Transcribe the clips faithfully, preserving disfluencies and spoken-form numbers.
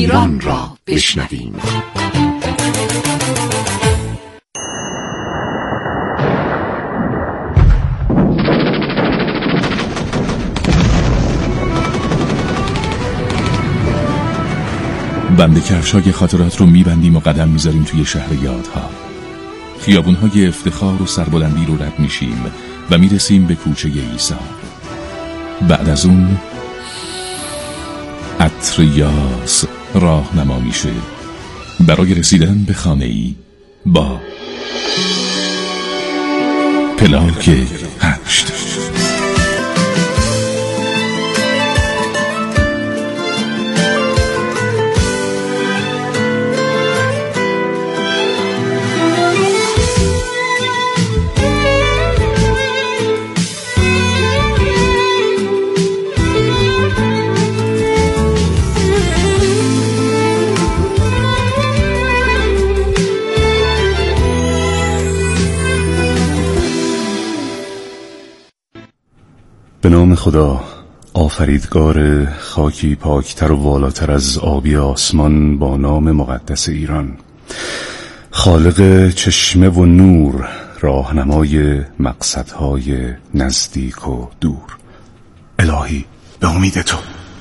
ایران را بشنویم. بند کفشای خاطرات رو میبندیم و قدم میذاریم توی شهر یادها. خیابونهای افتخار و سربلندی رو رد میشیم و میرسیم به کوچه عیسی. بعد از اون عطر یاس راهنما میشه برای رسیدن به خانه‌ای با پلاک هشت. به نام خدا، آفریدگار خاکی پاکتر و والاتر از آبی آسمان با نام مقدس ایران، خالق چشمه و نور، راهنمای مقصدهای نزدیک و دور. الهی به امید تو.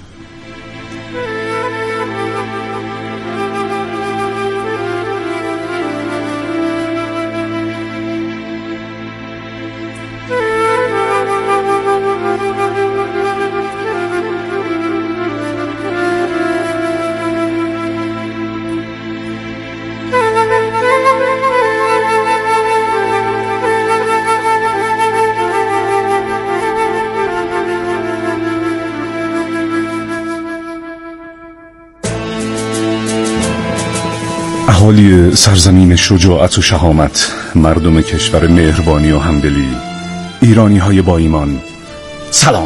اهالی سرزمین شجاعت و شهامت، مردم کشور مهربانی و همدلی، ایرانی های با ایمان، سلام.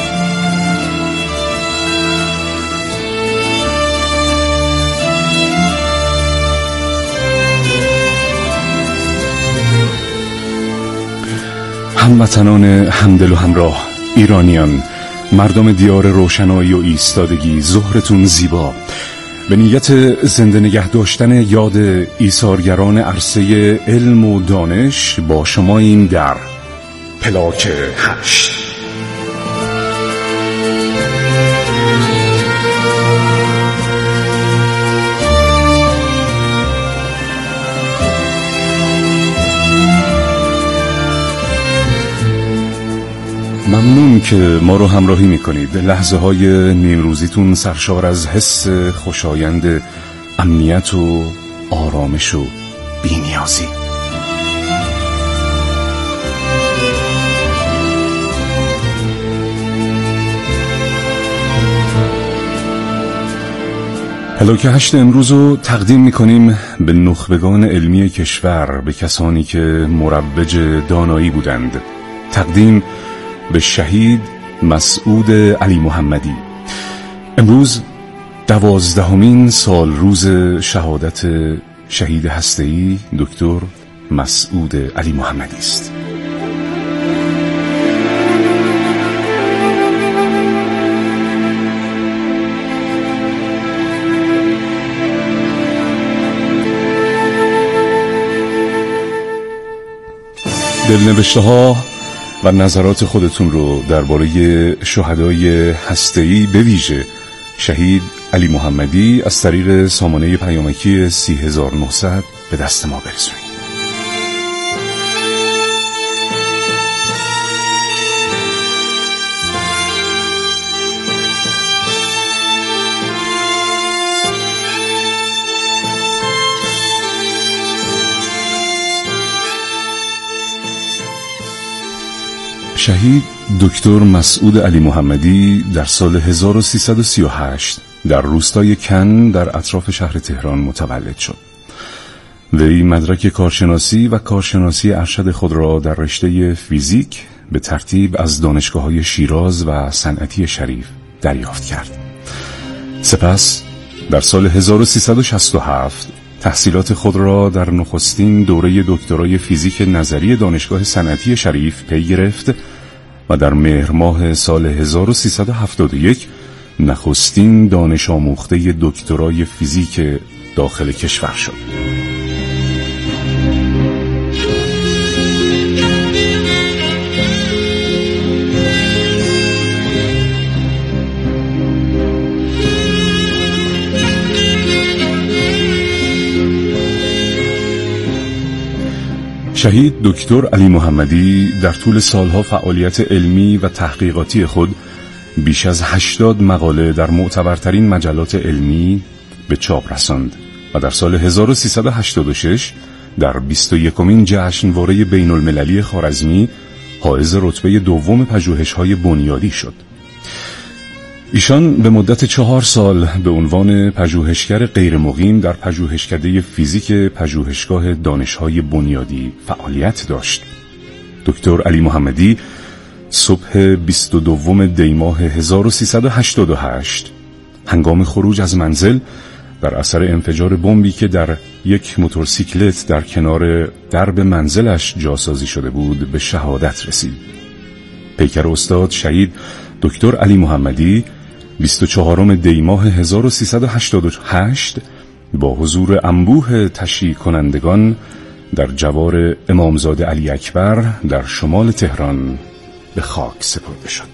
هموطنان همدل و همراه، ایرانیان، مردم دیار روشنایی و ایستادگی، ظهرتون زیبا. به نیت زنده نگه داشتن یاد ایثارگران عرصه علم و دانش با شما این در پلاک هشت. ممنون که ما رو همراهی میکنید. لحظه های نیمروزیتون سرشار از حس خوشایند امنیت و آرامش و بی‌نیازی. پلاک هشت امروز رو تقدیم میکنیم به نخبگان علمی کشور، به کسانی که مروج دانایی بودند. تقدیم به شهید مسعود علی محمدی. امروز دوازدهمین سال روز شهادت شهید هسته‌ای دکتر مسعود علی محمدی است. دلنوشته ها و نظرات خودتون رو درباره شهدای هسته‌ای به ویژه شهید علی محمدی از طریق سامانه پیامکی سی هزار و نهصد به دست ما برسونید. شهید دکتر مسعود علی محمدی در سال هزار و سیصد و سی و هشت در روستای کن در اطراف شهر تهران متولد شد. وی مدرک کارشناسی و کارشناسی ارشد خود را در رشته فیزیک به ترتیب از دانشگاه‌های شیراز و صنعتی شریف دریافت کرد. سپس در سال هزار و سیصد و شصت و هفت تحصیلات خود را در نخستین دوره دکترای فیزیک نظری دانشگاه صنعتی شریف پی گرفت و در مهر ماه سال هزار و سیصد و هفتاد و یک نخستین دانش آموخته دکترای فیزیک داخل کشور شد. شهید دکتر علی محمدی در طول سالها فعالیت علمی و تحقیقاتی خود بیش از هشتاد مقاله در معتبرترین مجلات علمی به چاپ رساند و در سال هزار و سیصد و هشتاد و شش در بیست و یکمین جشنواره بین المللی خوارزمی حائز رتبه دوم پژوهش‌های بنیادی شد. ایشان به مدت چهار سال به عنوان پژوهشگر غیرمقیم در پژوهشکده فیزیک پژوهشگاه دانش‌های بنیادی فعالیت داشت. دکتر علی محمدی صبح بیست و دوم دی ماه هزار و سیصد و هشتاد و هشت هنگام خروج از منزل در اثر انفجار بمبی که در یک موتورسیکلت در کنار درب منزلش جاسازی شده بود به شهادت رسید. پیکر استاد شهید دکتر علی محمدی بیست و چهارم دی ماه هزار و سیصد و هشتاد و هشت با حضور انبوه تشییع کنندگان در جوار امامزاده علی اکبر در شمال تهران به خاک سپرده شد.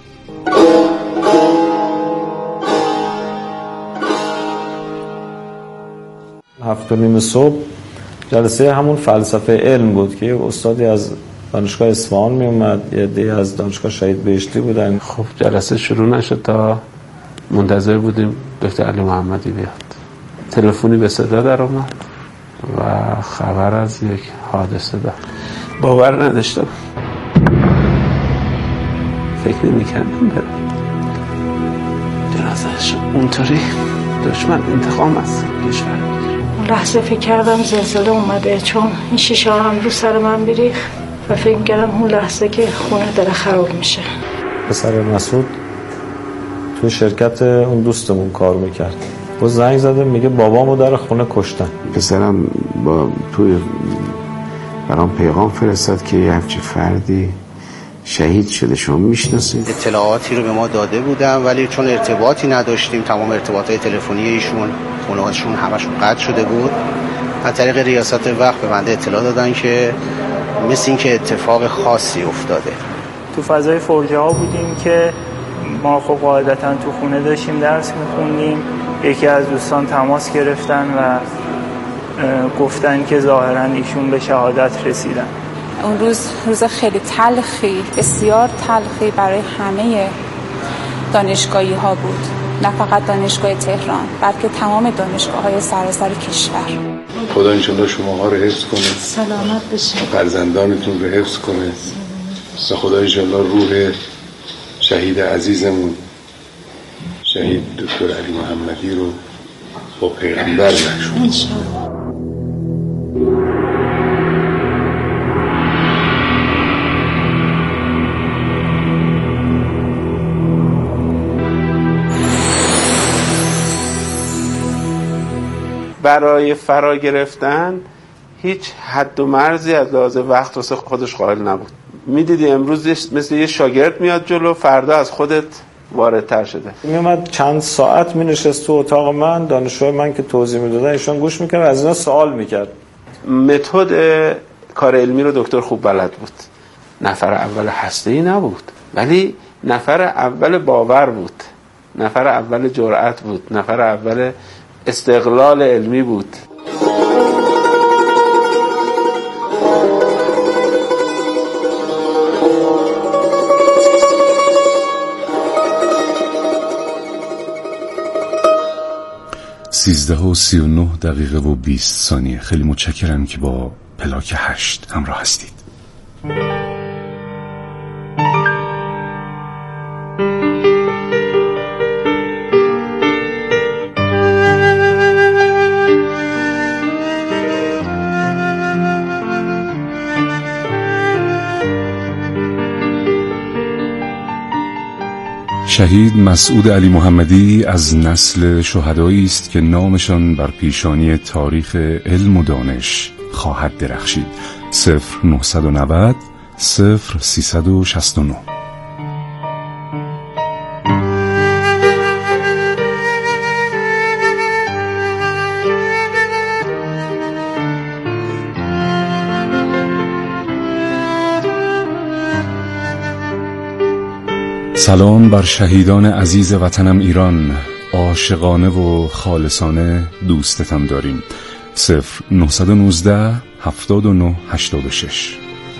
هفت و نیم صبح جلسه همون فلسفه علم بود که استادی از دانشگاه اصفهان می اومد، یه عده‌ای از دانشگاه شهید بهشتی بودن. خب جلسه شروع نشد تا منتظر بودیم دکتر علی محمدی بیاد. تلفنی به صدا در اومد و خبر از یک حادثه داد. باور نداشتم، فکر نمی‌کردم برم جنازه‌اش. اونطوری دشمن انتقام از کشور می‌گیره. اون لحظه فکر کردم زلزله اومده، چون این شیشه ها هم رو سر من بریخت و فکر کردم اون لحظه که خونه داره خراب میشه. پسر مسعود توی شرکت اون دوستمون کار میکرد، با زنگ زده میگه بابامو در خونه کشتن. پسرم با توی برام پیغام فرستاد که یه همچه فردی شهید شده، شما میشناسید؟ اطلاعاتی رو به ما داده بودن ولی چون ارتباطی نداشتیم، تمام ارتباطات تلفنی ایشون خانواده‌شون همشون قطع شده بود. از طریق ریاست وقت به بنده اطلاع دادن که مثل این که اتفاق خاصی افتاده. تو فضای فرجه ها بودیم که ما خب قاعدتا تو خونه داشتیم درس میخوندیم. یکی از دوستان تماس گرفتن و گفتن که ظاهراً ایشون به شهادت رسیدن. اون روز روز خیلی تلخی، بسیار تلخی برای همه دانشگاهی ها بود، نه فقط دانشگاه تهران بلکه تمام دانشگاه های سراسر کشور. خدا انشالله شماها رو حفظ کنه، سلامت بشین، فرزندانتون رو حفظ کنه و خدا انشالله روح شهید عزیزمون شهید دکتر علی محمدی رو با پیغمبر بخشونه انشالله. برای فرا گرفتن هیچ حد و مرزی از لحاظ وقت واسه خودش قائل نبود. میدیدی امروز مثل یه شاگرد میاد جلو، فردا از خودت واردتر شده. میومد چند ساعت مینشست تو اتاق من، دانشجوی من که توضیح میدادن ایشون گوش میکرد، از اینا سوال میکرد. متد کار علمی رو دکتر خوب بلد بود. نفر اول هسته‌ای نبود ولی نفر اول باور بود، نفر اول جرأت بود، نفر اول استقلال علمی بود. سیزده و سی و نه دقیقه و بیست ثانیه. خیلی متشکرم که با پلاک هشت همراه هستید. شهید مسعود علی محمدی از نسل شهدایی است که نامشان بر پیشانی تاریخ علم و دانش خواهد درخشید. صفر نهصد و نود صفر سیصد و شصت و نه. سلام بر شهیدان عزیز وطنم ایران، عاشقانه و خالصانه دوستتان داریم. صفر نهصد و نوزده هفتاد و نه هشتاد و شش.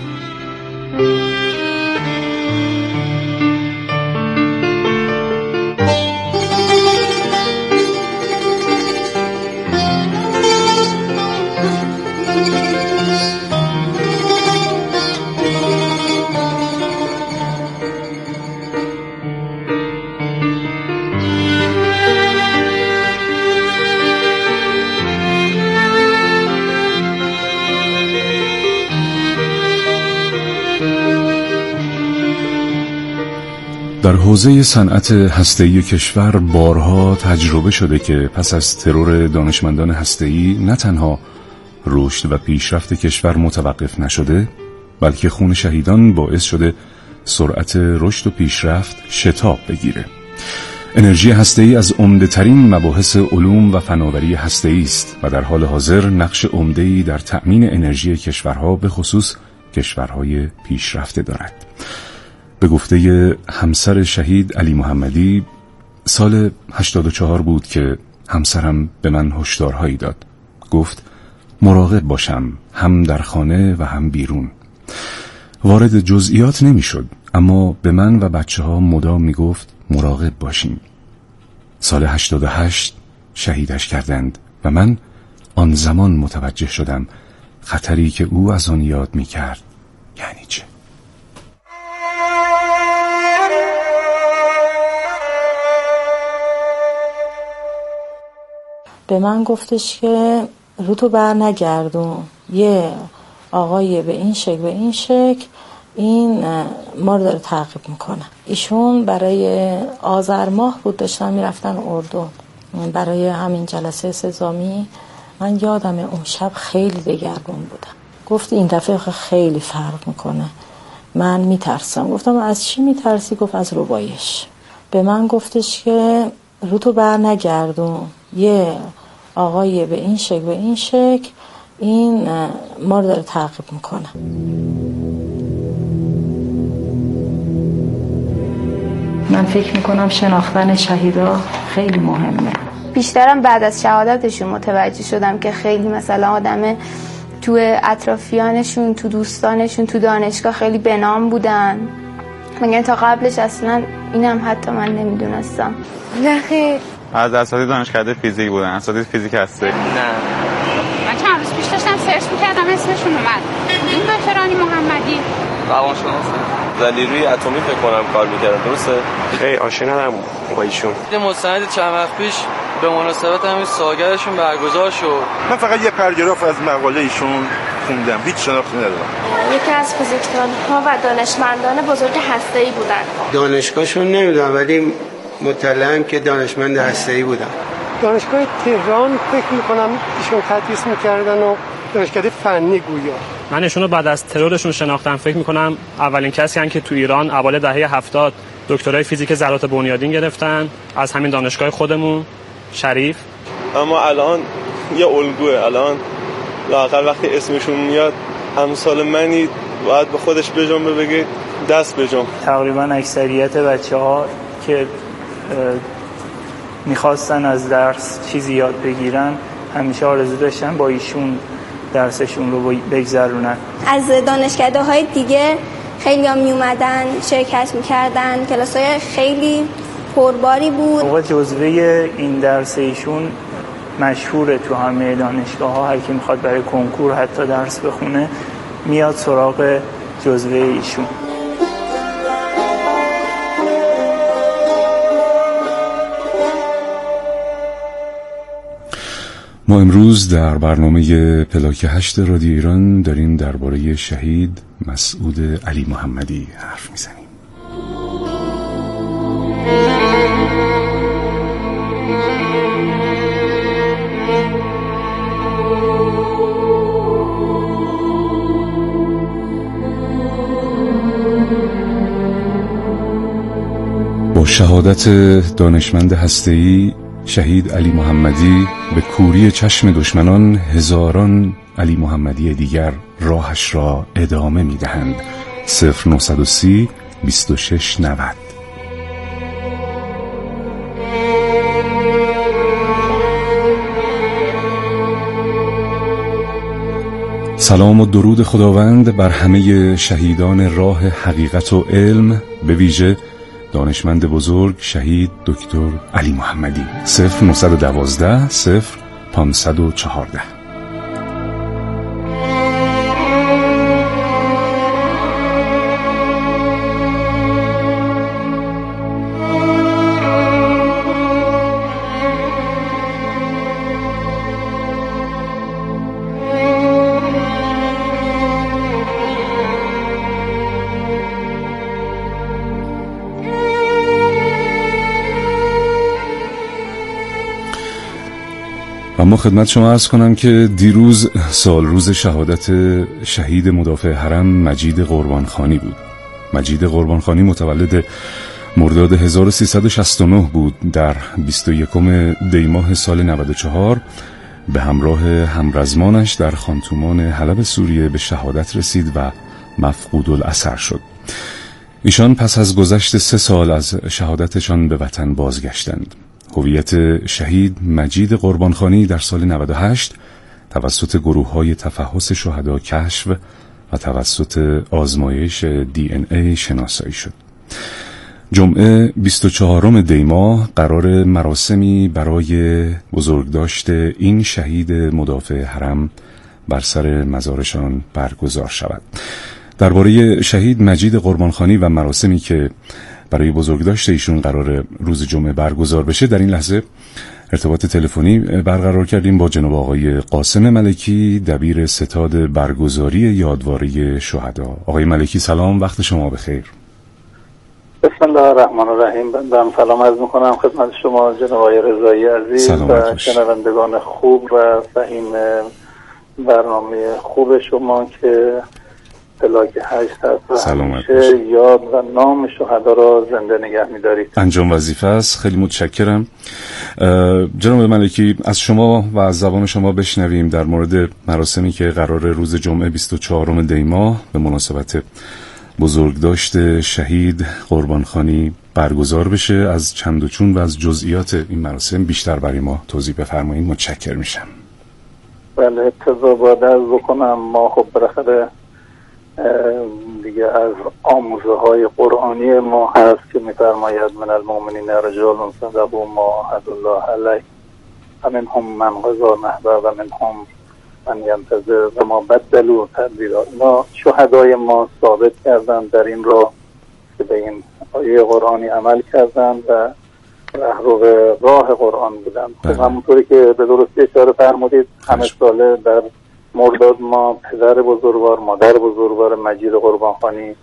در حوزه صنعت هسته‌ای کشور بارها تجربه شده که پس از ترور دانشمندان هسته‌ای نه تنها رشد و پیشرفت کشور متوقف نشده، بلکه خون شهیدان باعث شده سرعت رشد و پیشرفت شتاب بگیره. انرژی هسته‌ای از عمده‌ترین مباحث علوم و فناوری هسته‌ای است و در حال حاضر نقش عمده‌ای در تأمین انرژی کشورها به خصوص کشورهای پیشرفته دارد. به گفته همسر شهید علی محمدی، سال هشتاد و چهار بود که همسرم به من هشدارهایی داد. گفت مراقب باشم، هم در خانه و هم بیرون. وارد جزئیات نمی شد، اما به من و بچه ها مدام می گفت مراقب باشیم. سال هشتاد و هشت شهیدش کردند و من آن زمان متوجه شدم خطری که او از آن یاد می کرد یعنی چه. به من گفتش که رو تو بر نگردون، یه آقای به این شکل به این شکل این ما رو داره تعقیب میکنه. ایشون برای آذر ماه بود داشتن میرفتن اردن برای همین جلسه سزامی. من یادم اون شب خیلی دگرگون بودم. گفت این دفعه خیلی فرق میکنه، من میترسم. گفتم از چی میترسی؟ گفت از ربایش. به من گفتش که رو تو بر نگردون، یه آقای به این شکل به این شکل این ما رو داره تعقیب میکنه. من فکر میکنم شناختن شهیدا خیلی مهمه. بیشترم بعد از شهادتشون متوجه شدم که خیلی مثلا آدم تو اطرافیانشون، تو دوستانشون، تو دانشگاه خیلی بنام بودن. مگه تا قبلش اصلا اینم حتی من نمیدونستم. نه خیر. از اساتید دانشکده فیزیک بودن، اساتید فیزیک هسته. نه. من چند روز پیش داشتم سرچ میکردم اسمشون اومد. این دکتر علی محمدی روانشناس ولی روی اتمی فکر کنم کار میکردن. درسته؟ خیلی آشنا ندارم با ایشون. یه مستند چند وقت پیش به مناسبت همین سالگردشون برگزار شد. من فقط یه پاراگراف از مقاله ایشون خوندم، هیچ شناختی ندارم. یکی از فیزیکدان‌ها و دانشمندان بزرگ هسته‌ای بودن. دانشگاهشون نمیدونم ولی مطلعم که دانشمند هسته‌ای بودن. دانشگاه تهران فکر میکنم ایشون تدریس میکردن و دانشگاه فنی گویا. من ایشون رو بعد از ترورشون شناختم. فکر میکنم اولین کسی هستن که تو ایران اوایل دهه هفتاد دکترای فیزیک ذرات بنیادین گرفتن از همین دانشگاه خودمون شریف. اما الان یه الگوه، الان لااقل وقتی اسمشون میاد همسال منی باید به خودش بجنبه بگه دست بجنب. تقریبا اکثریت بچه‌ها که میخواستن از درس چیزی یاد بگیرن همیشه آرزو داشتن با ایشون درسشون رو بگذرونن. از دانشکده‌های دیگه خیلی هم میومدن شرکت میکردن، کلاس‌های خیلی پرباری بود. موقع جزوه این درس ایشون مشهوره تو همه دانشگاه‌ها. هر کی میخواد برای کنکور حتی درس بخونه میاد سراغ جزوه ایشون. ما امروز در برنامه پلاک هشت رادیو ایران داریم درباره شهید مسعود علی محمدی حرف میزنیم. با شهادت دانشمند هسته‌ای شهید علی محمدی به کوری چشم دشمنان هزاران علی محمدی دیگر راهش را ادامه می‌دهند. صفر نهصد و سی بیست و شش نود. سلام و درود خداوند بر همه شهیدان راه حقیقت و علم، به ویژه دانشمند بزرگ شهید دکتر علی محمدی. صفر نهصد و دوازده صفر پانصد و چهارده. اما خدمت شما عرض کنم که دیروز سال روز شهادت شهید مدافع حرم مجید قربانخانی بود. مجید قربانخانی متولد مرداد هزار و سیصد و شصت و نه بود. در بیست و یکم دی ماه سال نود و چهار به همراه همرزمانش در خانتومان حلب سوریه به شهادت رسید و مفقود الاثر شد. ایشان پس از گذشت سه سال از شهادتشان به وطن بازگشتند. هویت شهید مجید قربانخانی در سال نود و هشت توسط گروه‌های تفحص شهدا کشف و توسط آزمایش دی ان ای شناسایی شد. جمعه بیست و چهارم دی ماه قرار مراسمی برای بزرگداشت این شهید مدافع حرم بر سر مزارشان برگزار شود. درباره شهید مجید قربانخانی و مراسمی که برای بزرگداشت ایشون قرار روز جمعه برگزار بشه در این لحظه ارتباط تلفنی برقرار کردیم با جناب آقای قاسم ملکی، دبیر ستاد برگزاری یادواری شهدا. آقای ملکی سلام، وقت شما بخیر. بسم الله الرحمن الرحیم. بنده سلام عرض میکنم خدمت شما جناب آقای رضایی عزیز و شنوندگان خوب و فهیم برنامه خوب شما که پلاک هشت هست و یاد و نام شهدا را زنده نگه می‌دارید. انجام وظیفه است. خیلی متشکرم. جناب ملکی، از شما و از زبان شما بشنویم در مورد مراسمی که قرار روز جمعه بیست و چهارم دی ماه به مناسبت بزرگداشت شهید قربانخانی برگزار بشه. از چند و چون و از جزئیات این مراسم بیشتر برای ما توضیح بفرمایید. متشکر میشم. بله، ابتدا باید عرض بکنم ما خب بالاخره دیگه از آموزه های قرآنی ما هست که می‌فرماید من المؤمنین رجال صدقوا ما عهد الله علیه و منهم من قضی نحبه و منهم من ینتظر و ما بدلوا تبدیلا. اینا شهدای ما ثابت کردن در این راه که به این آیه قرآنی عمل کردن و رهرو راه قرآن بودن. خب همونطوری که به درستی اشاره فرمودید همه ساله در مرداد ما پدر بزرگوار مادر بزرگوار مجید قربانخانی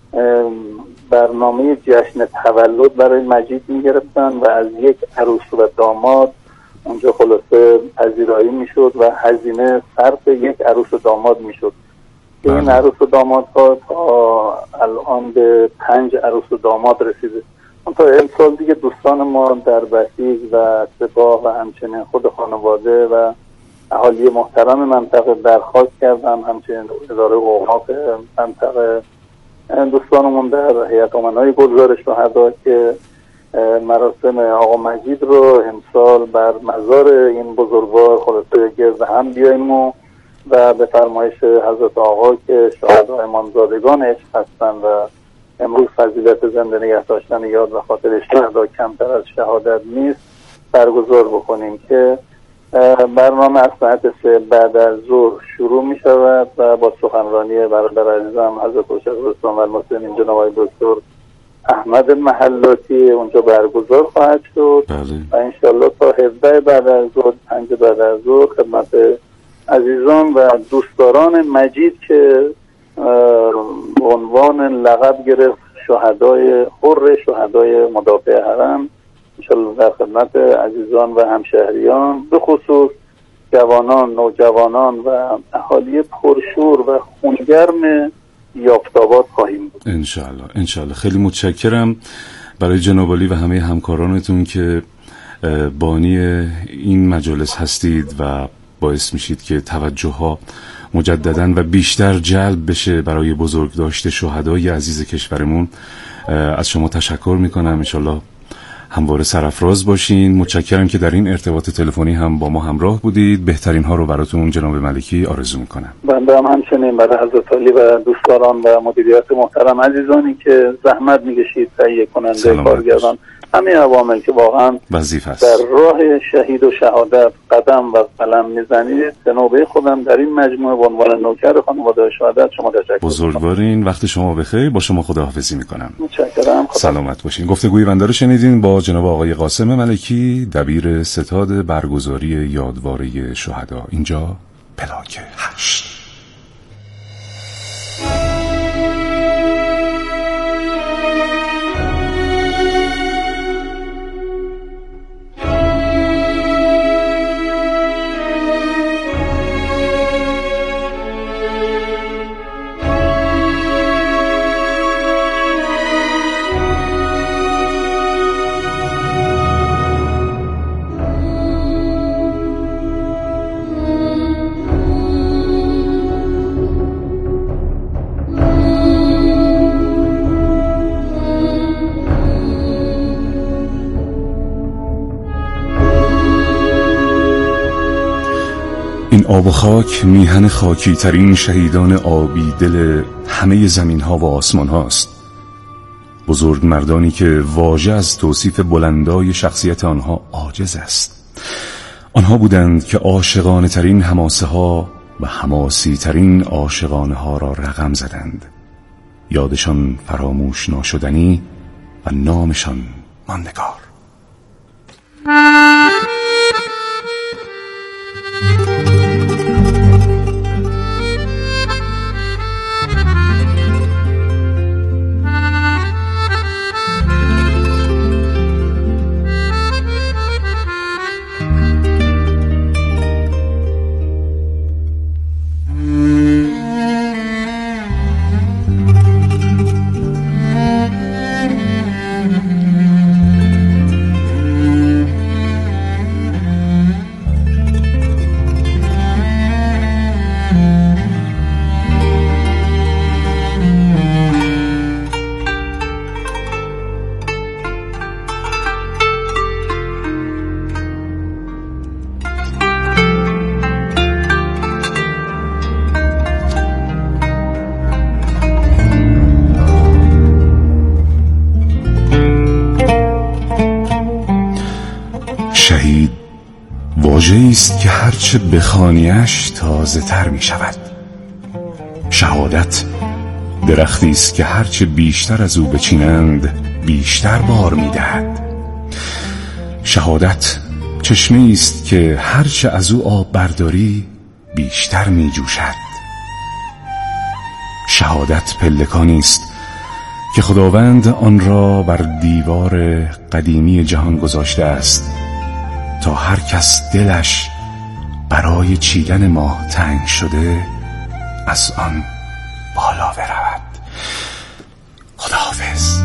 برنامه جشن تولد برای مجید میگرفتن و از یک عروس و داماد اونجا خلاصه پذیرایی میشد و هزینه صرف یک عروس و داماد میشد. این عروس و داماد ها تا الان به پنج عروس و داماد رسیده. تا امسال دیگه دوستان ما در بسیج و سپاه و همچنین خود خانواده و اهالی محترم منطقه درخواست کردم، همچنین اداره اوقاف منطقه دوستانمون در هیئت امنای گلزار شهدا که مراسم آقا مجید رو امسال بر مزار این بزرگوار خلاصه گرد هم بیاییم و, و به فرمایش حضرت آقا که شهدا امامزادگان عشق هستند و امروز فضیلت زنده نگه داشتن یاد و خاطر شهدا کمتر از شهادت نیست برگزار بکنیم که برنامه از ساعت سه بعد از ظهر شروع می شود و با سخنرانی برادر عزیزم حضرت شیخ الاسلام و المسلمین جناب آقای دکتر احمد محلاتی اونجا برگزار خواهد شد و انشالله تا هفده بعد از ظهر پنج بعد از ظهر خدمت عزیزان و دوستداران مجید که عنوان لقب گرفت شهدای حر شهدای مدافع حرم انشالله در خدمت عزیزان و همشهریان به خصوص جوانان، نوجوانان و اهالی پرشور و خونگرم یافتاباد خواهیم بود انشالله. انشالله. خیلی متشکرم برای جناب عالی و همه همکارانتون که بانی این مجالس هستید و باعث میشید که توجه ها مجدداً و بیشتر جلب بشه برای بزرگداشت شهدای عزیز کشورمون. از شما تشکر میکنم. انشالله همواره سرافراز باشین. متشکرم که در این ارتباط تلفنی هم با ما همراه بودید. بهترین ها رو براتون جناب ملکی آرزو میکنم. بنده هم همچنین برای حضرت علی و دوستداران و مدیریت محترم عزیزانی که زحمت میکشید تهیه کننده کارگردان، همه عوامل که واقعا وظیفه است در راه شهید و شهادت قدم و قلم میزنید، به نوبه خودم در این مجموعه به عنوان نوکر خانواده شهادت شما تشکر. بزرگوارین، وقت شما بخیر. با شما خداحافظی میکنم. متشکرم. سلامت باشین. گفتگوی بنده رو شنیدین با جناب آقای قاسم ملکی، دبیر ستاد برگزاری یادواره شهدا، اینجا پلاک هشت. این آب و خاک میهن خاکی ترین شهیدان آبی دل همه زمین ها و آسمان هاست. بزرگ مردانی که واژه از توصیف بلندای شخصیت آنها عاجز است. آنها بودند که عاشقانه ترین حماسه ها و حماسی ترین عاشقانه ها را رقم زدند. یادشان فراموش ناشدنی و نامشان ماندگار. شهید واژه‌ای است که هرچه بخوانیش تازه تر می شود. شهادت درختی است که هرچه بیشتر از او بچینند بیشتر بار می دهد. شهادت چشمه‌ای است که هرچه از او آب برداری بیشتر می جوشد. شهادت پلکانی است که خداوند آن را بر دیوار قدیمی جهان گذاشته است تا هر کس دلش برای چیدن ماه تنگ شده از آن بالا برود. خداحافظ.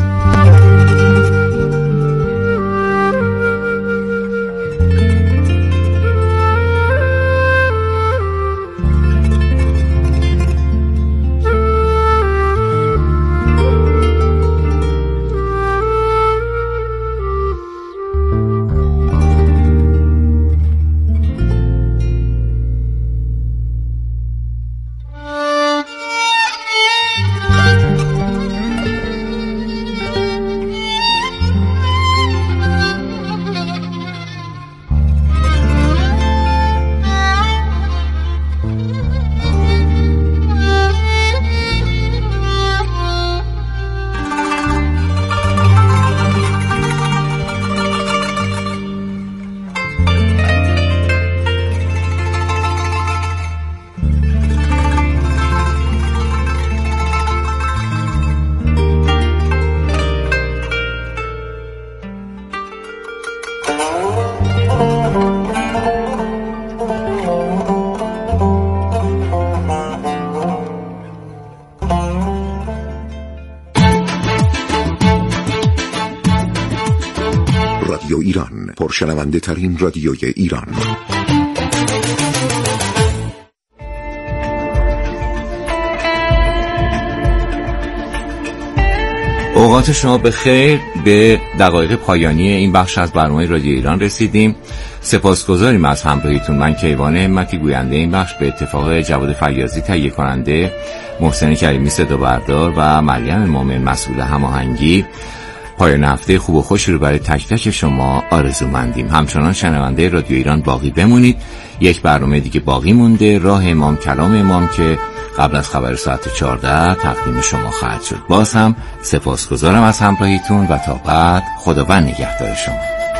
رادیو ایران، پرشنونده ترین رادیوی ایران. اوقات شما به خیر. به دقایق پایانی این بخش از برنامه رادیو ایران رسیدیم. سپاسگزاریم از همراهیتون. من کیوان همتی گوینده این بخش به اتفاق جواد فیاضی تهیه کننده، محسن کریمی صدا بردار و مریم مومن مسئول هماهنگی، پایان هفته خوب و خوش رو برای تک تک شما آرزومندیم. همچنان شنونده رادیو ایران باقی بمونید. یک برنامه دیگه باقی مونده، راه امام کلام امام، که قبل از خبر ساعت چهارده تقدیم شما خواهد شد. باز هم سپاسگزارم از همراهیتون و تا بعد خداوند نگهدار شما.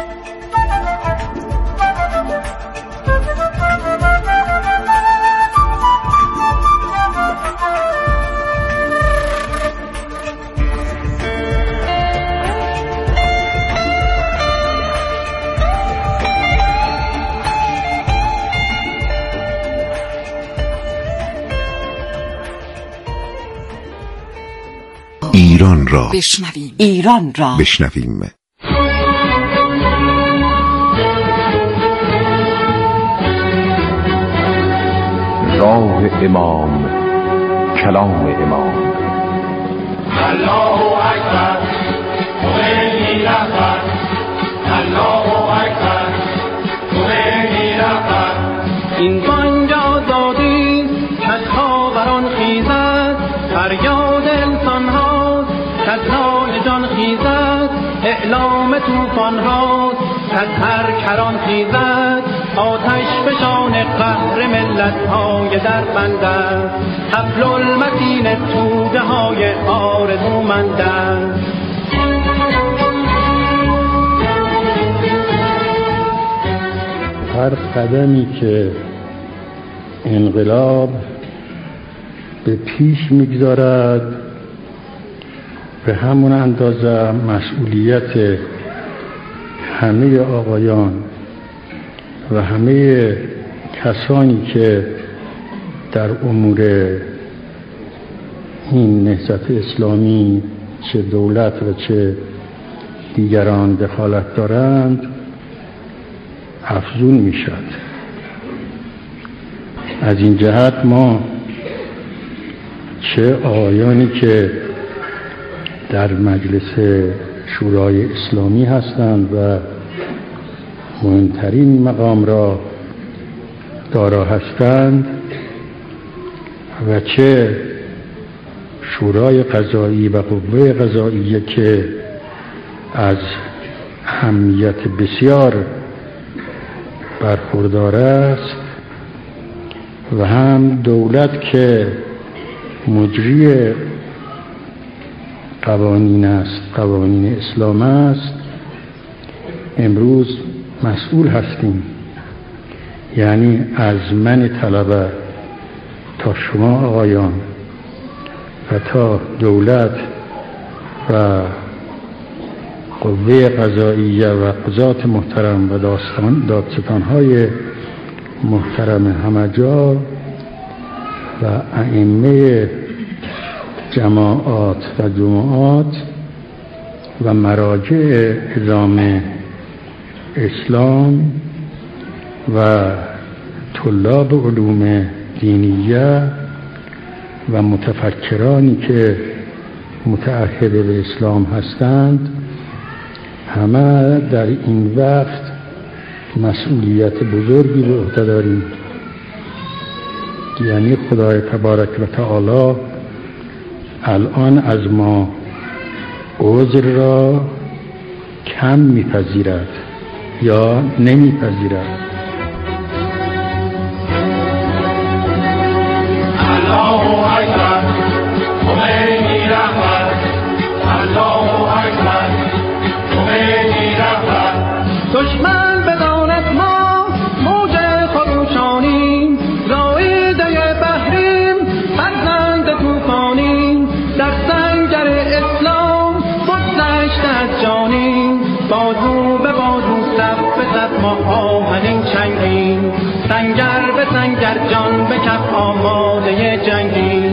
ایران را بشنویم. ایران را بشنویم. راه امام، کلام امام. الله اکبر، خمینی رهبر. الله اکبر، خمینی رهبر. این بانگ آزادی کز خاوران خیزد، فریاد انسان هاست کز نای جان خیزد، اعلام توفان هاست کز هر کران خیزد، آتش فشان قهر ملت های در بند است، حبل المتین توده های آرزومند است. هر قدمی که انقلاب به پیش میگذارد به همون اندازه مسئولیت همه آقایان و همه کسانی که در امور این نهضت اسلامی چه دولت و چه دیگران دخالت دارند افزون می شد. از این جهت ما چه آقایانی که در مجلس شورای اسلامی هستند و مهمترین مقام را دارا هستند و چه شورای قضایی و قوه قضاییه که از اهمیت بسیار برخوردار است و هم دولت که مجری قوانین است، قوانین اسلام است، امروز مسئول هستیم. یعنی از من طلبه تا شما آقایان و تا دولت و قوه قضاییه و قضات محترم و داستان دادستانهای محترم همه جا و ائمه جماعات و جماعات و مراجع نظام اسلام و طلاب علوم دینیه و متفکرانی که متعهد به اسلام هستند، همه در این وقت مسئولیت بزرگی به عهده داریم. یعنی خدای تبارک و تعالی الان از ما عذر را کم میپذیرد یا نمیپذیرد. الله اکبر، خمینی رهبر. الله اکبر، خمینی رهبر. دشمن بداند ما موج خروشانیم، رایده بحریم، فرزند طوفانیم، در سنگر اسلام بگذشته از جانیم، بازو به بازو صف به صف ما آهنین چنگیم، سنگر به سنگر جان به کف آماده جنگیم.